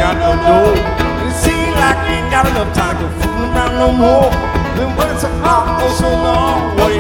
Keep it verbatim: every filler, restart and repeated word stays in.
out the door. And it seems like you ain't got enough time to fool around no more. Then when it's all oh so long, what do